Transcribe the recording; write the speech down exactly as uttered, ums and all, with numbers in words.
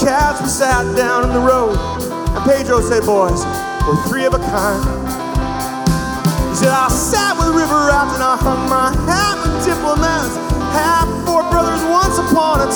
cats, we sat down in the road. And Pedro said, boys, we're three of a kind. He said, I sat with river rats and I hung my hat with diplomats. Half four brothers once upon a